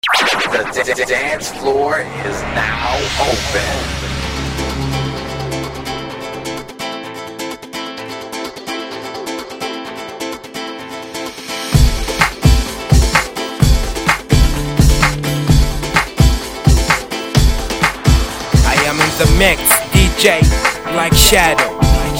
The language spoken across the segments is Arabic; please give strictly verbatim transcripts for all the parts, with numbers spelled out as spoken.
The dance floor is now open. The mix, D J, Black Shadow.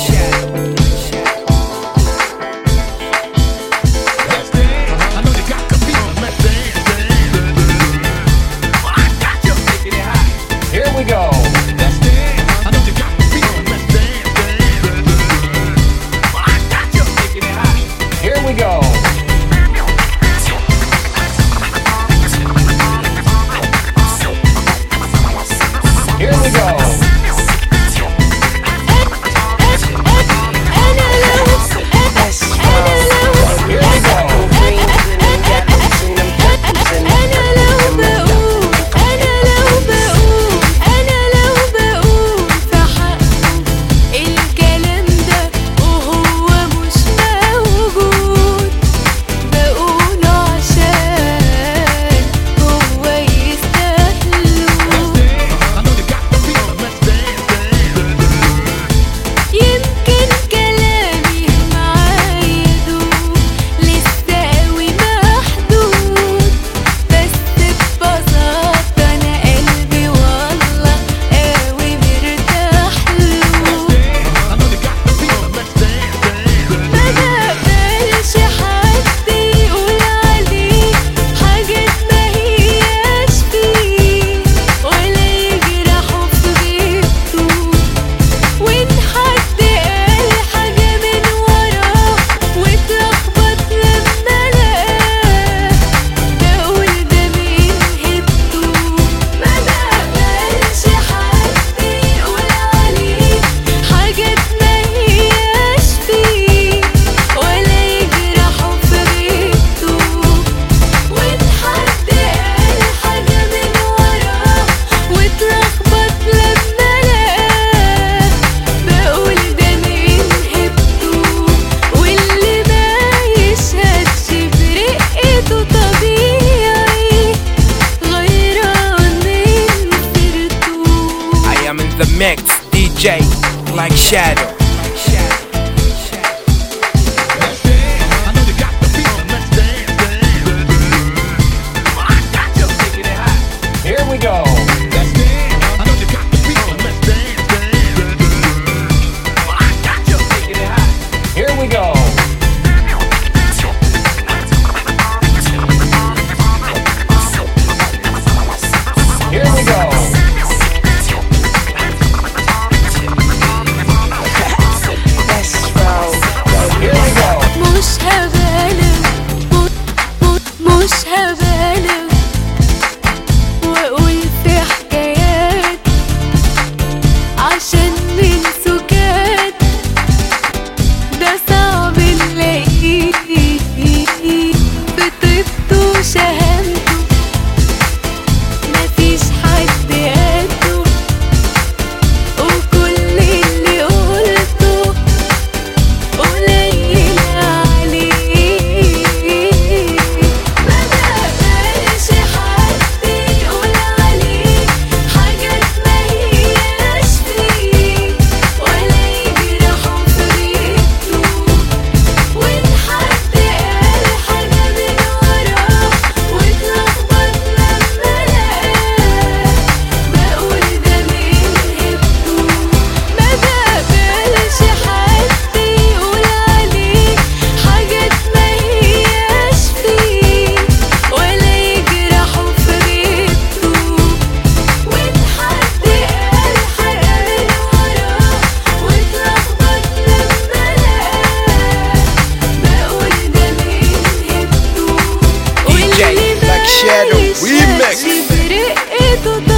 Here we go. Here we go. Here we go. The mix, D J, Black Shadow. Here we go. Here we go. Here we go. مش هبالغ مش هبالغ واقول في حكايات عشان من سكات ده صعب نلاقيه في طيبته وشهامته مفيش حد قده وكل اللي قلته قليل Shadow Remix.